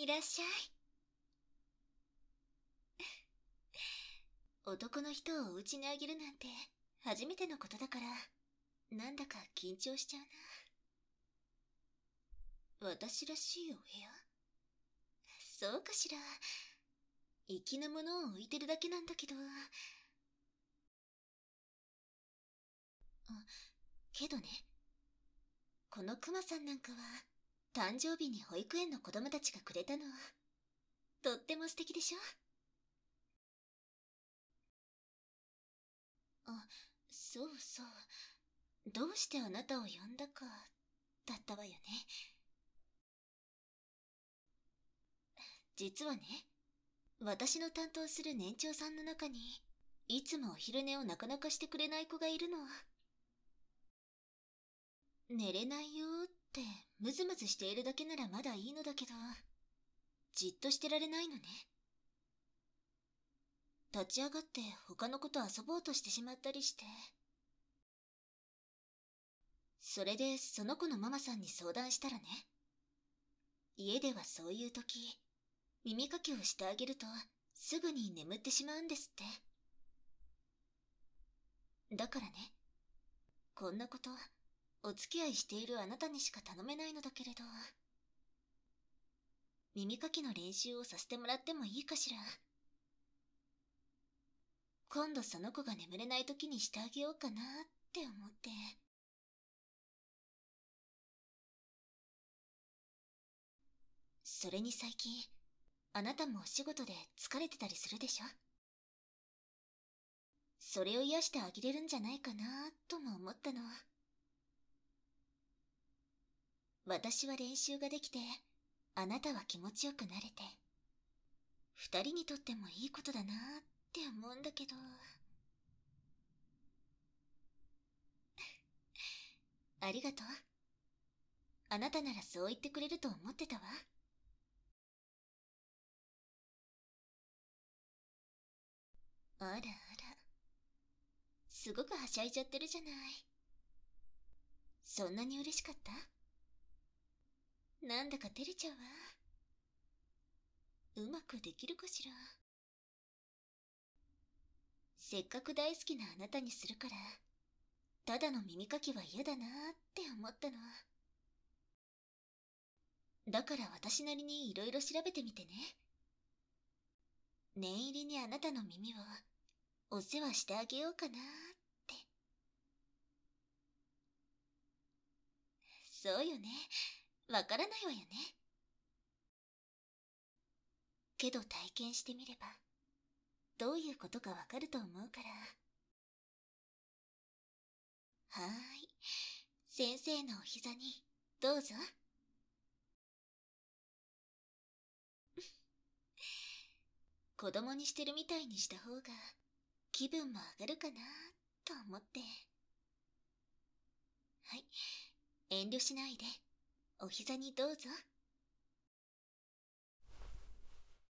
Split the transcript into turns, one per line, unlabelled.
いらっしゃい。男の人をお家にあげるなんて初めてのことだから、なんだか緊張しちゃうな。私らしいお部屋？そうかしら。粋なものを置いてるだけなんだけど。けどね、このクマさんなんかは、誕生日に保育園の子供たちがくれたの。とっても素敵でしょ？あ、そうそう。どうしてあなたを呼んだか、だったわよね。実はね、私の担当する年長さんの中に、いつもお昼寝をなかなかしてくれない子がいるの。寝れないよーってムズムズしているだけならまだいいのだけど、じっとしてられないのね。立ち上がって他の子と遊ぼうとしてしまったりして。それでその子のママさんに相談したらね、家ではそういう時、耳かきをしてあげるとすぐに眠ってしまうんですって。だからね、こんなことお付き合いしているあなたにしか頼めないのだけれど、耳かきの練習をさせてもらってもいいかしら。今度その子が眠れない時にしてあげようかなって思って。それに最近、あなたもお仕事で疲れてたりするでしょ？それを癒してあげれるんじゃないかなとも思ったの。私は練習ができて、あなたは気持ちよくなれて、二人にとってもいいことだなって思うんだけど。ありがとう。あなたならそう言ってくれると思ってたわ。あらあら。すごくはしゃいじゃってるじゃない。そんなに嬉しかった？なんだか照れちゃうわ。うまくできるかしら。せっかく大好きなあなたにするから、ただの耳かきは嫌だなって思ったの。だから私なりにいろいろ調べてみてね。念入りにあなたの耳をお世話してあげようかなって。そうよね。わからないわよね。けど体験してみれば、どういうことかわかると思うから。はーい。先生のお膝に、どうぞ。子供にしてるみたいにした方が、気分も上がるかなと思って。はい。遠慮しないで、お膝にどうぞ。